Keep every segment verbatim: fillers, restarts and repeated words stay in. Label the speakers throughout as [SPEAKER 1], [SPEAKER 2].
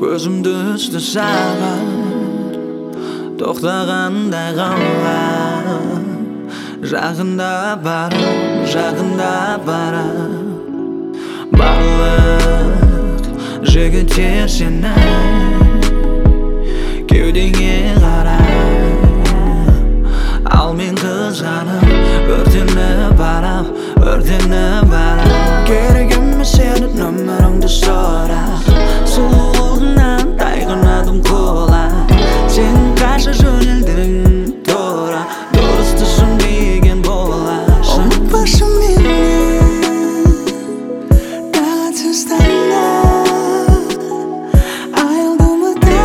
[SPEAKER 1] Көзімді түсті саған тоқтағандай қалған, жақында барам, жақында барам. Барлық жігіттер сені кеудеңе қарай, ал мен қызғанып өртеніп барам, өртеніп барам. Керек емес сенің нөміріңді сұрап, сұлулығыңнан тайғанадым құлап. Сен қаша жөнелдің тура, дұрыс түсінбеген боласың.
[SPEAKER 2] Ұмытпашы мені, тағатсыз таңда, аялдамада,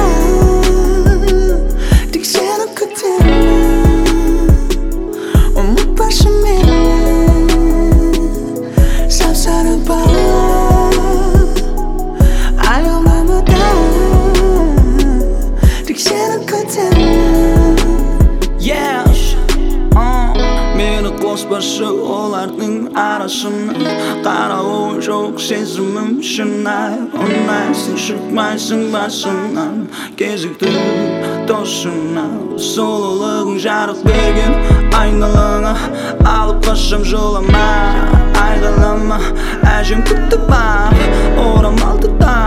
[SPEAKER 2] тек сені күтемін. Ұмытпашы мені, сап-сары бала, аялдамада, тек сені күтемін.
[SPEAKER 1] Yes, uh, мені қоспашы олардың арасына, қарауы жоқ сезімім шынай. Ұнайсың, шықмайсың басымнан, кезікті досыңа. Сұлулығың жарық берген айналаңа, алып қашам жолыма. Айғайлама, әжем күтіп ап, орамалды да